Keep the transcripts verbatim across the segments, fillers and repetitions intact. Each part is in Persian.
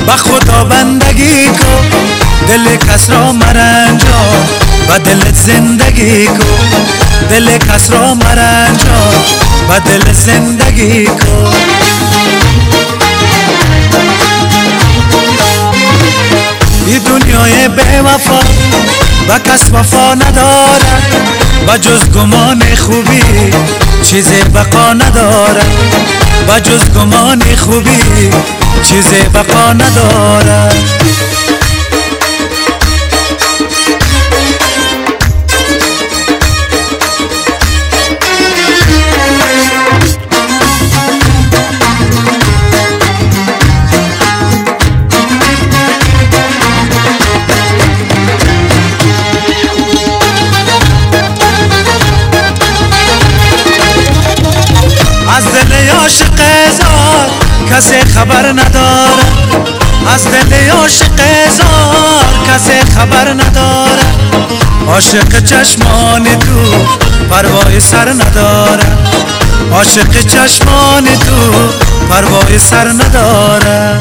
با خدا بندگی کن، دل کس را مرنجان و دلت زندگی کن، دل کس را مرنجان و دل زندگی کن. این دنیای بے وفا و کس وفا ندارد و جز گمان خوبی چیزی بقا ندارد و جز گمان خوبی چیزی بقا ندارد. از دل عاشق زار کسی خبر نداره، از دل عاشق زار کسی خبر نداره. عاشق چشمان تو پروای سر نداره، عاشق چشمان تو پروای سر نداره.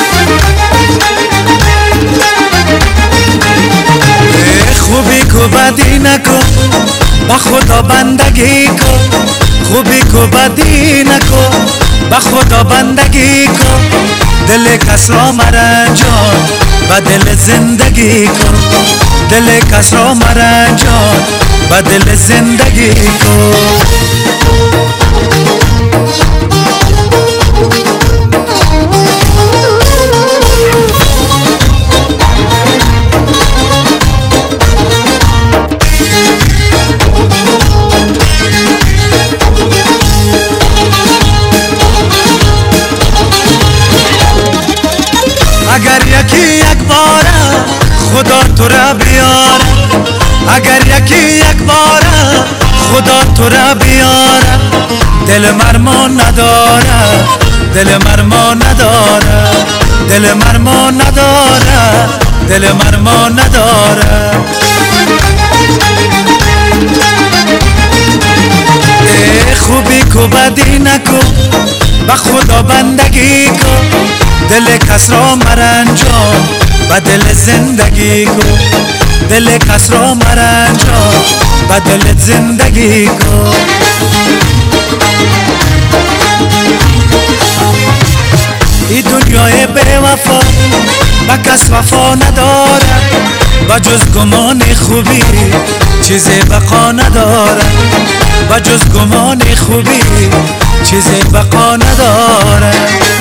خوبی کو بدی نکن، با خدا بندگی کن، خوبی کو بدی نکن، با خدا بندگی کن، دل کس را مرنجان و دل زندگی کن، دل کس را مرنجان و دل زندگی کن. اگر یکی یک باره خدا تو را بیاره، اگر یکی یک باره خدا تو را بیاره. دل مرما نداره، دل مرما نداره، دل مرما نداره، دل مرما نداره. ای خوبی کو بدی نکن، با خدا بندگی کن، دل کس را مرنجان و دل زندگی کن، دل کس را مرنجان و دل زندگی کن. این دنیای بے وفا و کس وفا نداره و جز گمان خوبی چیزی بقا نداره و جز گمان خوبی چیزی بقا نداره.